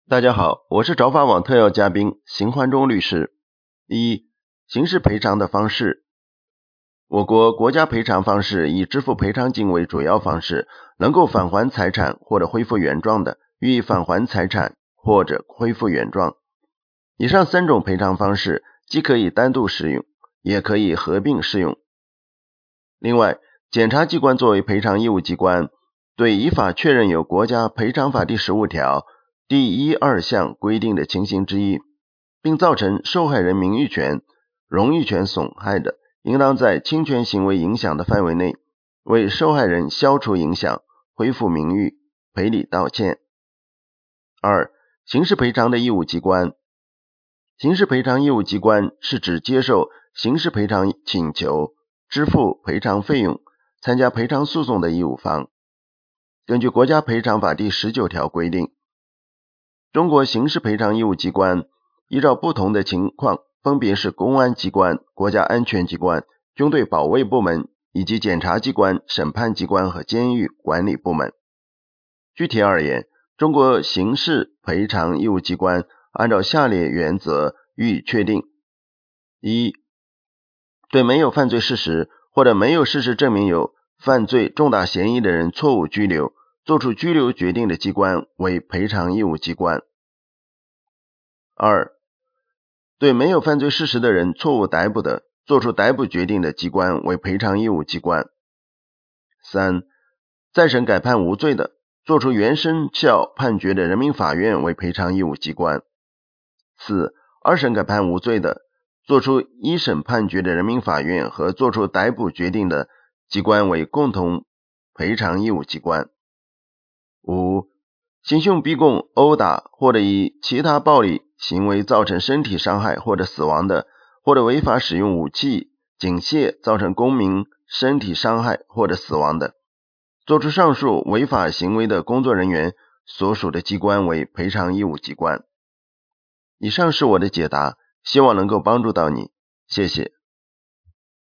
大家好，我是找法网特邀嘉宾邢焕忠律师。一、刑事赔偿的方式。我国国家赔偿方式以支付赔偿金为主要方式，能够返还财产或者恢复原状的，予以返还财产或者恢复原状。以上三种赔偿方式既可以单独适用，也可以合并适用。另外，检察机关作为赔偿义务机关，对依法确认有国家赔偿法第15条第1、2项规定的情形之一，并造成受害人名誉权、荣誉权损害的，应当在侵权行为影响的范围内，为受害人消除影响、恢复名誉、赔礼道歉。二、刑事赔偿的义务机关。刑事赔偿义务机关是指接受刑事赔偿请求、支付赔偿费用、参加赔偿诉讼的义务方。根据国家赔偿法第19条规定，中国刑事赔偿义务机关依照不同的情况，分别是公安机关、国家安全机关、军队保卫部门以及检察机关、审判机关和监狱管理部门。具体而言，中国刑事赔偿义务机关按照下列原则予以确定：一、对没有犯罪事实或者没有事实证明有犯罪重大嫌疑的人错误拘留，作出拘留决定的机关为赔偿义务机关。二、对没有犯罪事实的人错误逮捕的，作出逮捕决定的机关为赔偿义务机关。三、再审改判无罪的，作出原生效判决的人民法院为赔偿义务机关。四、二审改判无罪的，作出一审判决的人民法院和作出逮捕决定的机关为共同赔偿义务机关。五、行凶逼供、殴打或者以其他暴力行为造成身体伤害或者死亡的，或者违法使用武器、警械造成公民身体伤害或者死亡的，作出上述违法行为的工作人员所属的机关为赔偿义务机关。以上是我的解答，希望能够帮助到你，谢谢。